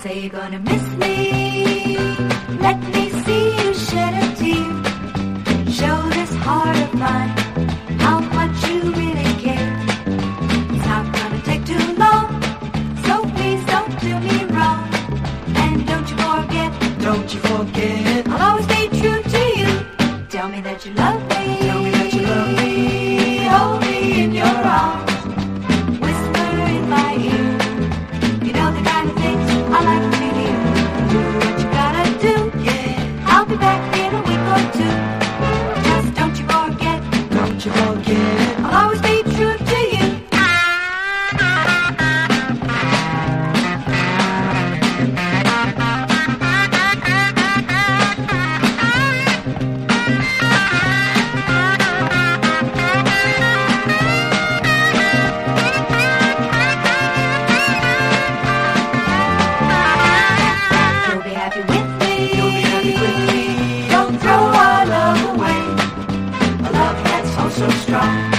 say you're gonna miss me. Let me see you shed a tear. Show this heart of mine how much you really care. It's not gonna take too long, so please don't do me wrong. And don't you forget, I'll always be true to you. Tell me that you love me. Tell me that you love me. Hold me in your arms. Whisper in my ear. You know the kind of things I like to hear. Do what you gotta do. Yeah, I'll be back in a week or two. Just don't you forget, don't you forget. I'll always be true to you. You'll be happy with me. You'll be happy with me. Don't throw our love away. A love that's oh so strong.